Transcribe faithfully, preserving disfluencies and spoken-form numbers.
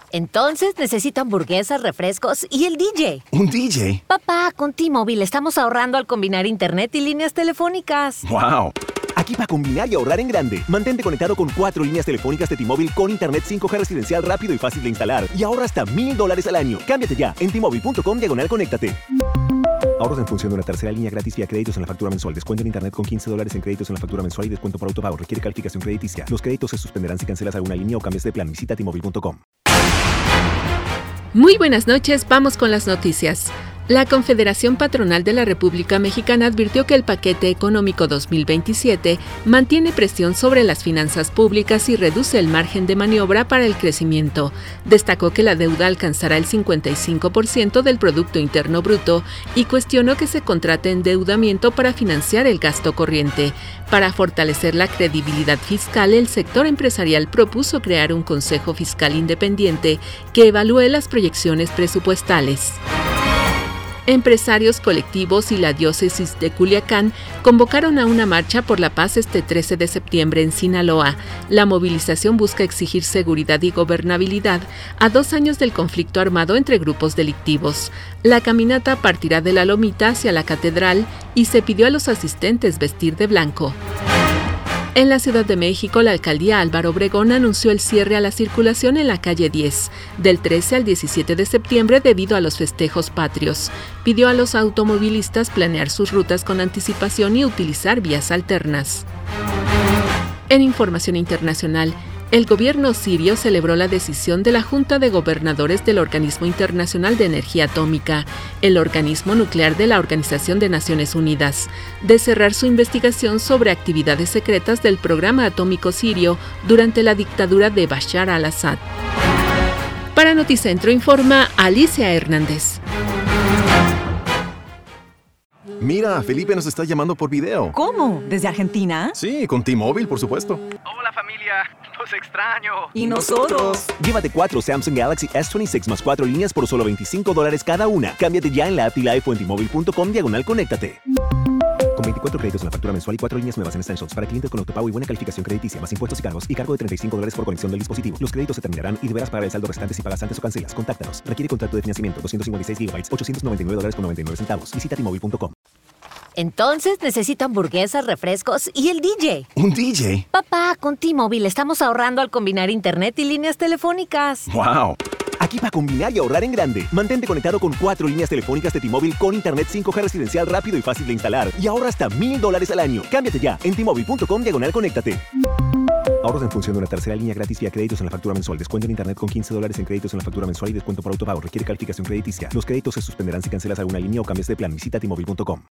Entonces necesito hamburguesas, refrescos y el D J. ¿Un D J? Papá, con T-Mobile estamos ahorrando al combinar internet y líneas telefónicas. ¡Wow! Aquí para combinar y ahorrar en grande. Mantente conectado con cuatro líneas telefónicas de T-Mobile con internet cinco G residencial rápido y fácil de instalar. Y ahorra hasta mil dólares al año. Cámbiate ya en T-Mobile.com diagonal conéctate. Ahorros en función de una tercera línea gratis vía créditos en la factura mensual. Descuento en internet con quince dólares en créditos en la factura mensual y descuento por autopago. Requiere calificación crediticia. Los créditos se suspenderán si cancelas alguna línea o cambias de plan. Visita T Mobile punto com. Muy buenas noches, vamos con las noticias. La Confederación Patronal de la República Mexicana advirtió que el paquete económico dos mil veintisiete mantiene presión sobre las finanzas públicas y reduce el margen de maniobra para el crecimiento. Destacó que la deuda alcanzará el cincuenta y cinco por ciento del Producto Interno Bruto y cuestionó que se contrate endeudamiento para financiar el gasto corriente. Para fortalecer la credibilidad fiscal, el sector empresarial propuso crear un Consejo Fiscal Independiente que evalúe las proyecciones presupuestales. Empresarios colectivos y la diócesis de Culiacán convocaron a una marcha por la paz este trece de septiembre en Sinaloa. La movilización busca exigir seguridad y gobernabilidad a dos años del conflicto armado entre grupos delictivos. La caminata partirá de la Lomita hacia la catedral y se pidió a los asistentes vestir de blanco. En la Ciudad de México, la alcaldía Álvaro Obregón anunció el cierre a la circulación en la calle diez, del trece al diecisiete de septiembre debido a los festejos patrios. Pidió a los automovilistas planear sus rutas con anticipación y utilizar vías alternas. En información internacional, el gobierno sirio celebró la decisión de la Junta de Gobernadores del Organismo Internacional de Energía Atómica, el organismo nuclear de la Organización de Naciones Unidas, de cerrar su investigación sobre actividades secretas del programa atómico sirio durante la dictadura de Bashar al-Assad. Para Noticentro informa Alicia Hernández. Mira, Felipe nos está llamando por video. ¿Cómo? ¿Desde Argentina? Sí, con T-Mobile, por supuesto. Hola familia, los extraño. ¿Y nosotros? Llévate cuatro Samsung Galaxy S veintiséis más cuatro líneas por solo veinticinco dólares cada una. Cámbiate ya en la app y la o en T Mobile punto com diagonal conéctate. Con veinticuatro créditos en la factura mensual y cuatro líneas nuevas en Essentials para clientes con autopago y buena calificación crediticia, más impuestos y cargos y cargo de treinta y cinco dólares por conexión del dispositivo. Los créditos se terminarán y deberás pagar el saldo restante si pagas antes o cancelas. Contáctanos. Requiere contrato de financiamiento doscientos cincuenta y seis gigabytes, ochocientos noventa y nueve dólares con noventa y nueve centavos. Visita T Mobile punto com. Entonces necesito hamburguesas, refrescos y el D J. ¿Un D J? Papá, con T-Mobile estamos ahorrando al combinar internet y líneas telefónicas. ¡Wow! Aquí para combinar y ahorrar en grande. Mantente conectado con cuatro líneas telefónicas de T-Mobile con internet cinco G residencial rápido y fácil de instalar. Y ahorra hasta mil dólares al año. Cámbiate ya en T Mobile punto com diagonal conéctate. Ahorros en función de una tercera línea gratis vía créditos en la factura mensual. Descuento en internet con quince dólares en créditos en la factura mensual y descuento por autopago. Requiere calificación crediticia. Los créditos se suspenderán si cancelas alguna línea o cambias de plan. Visita T Mobile punto com.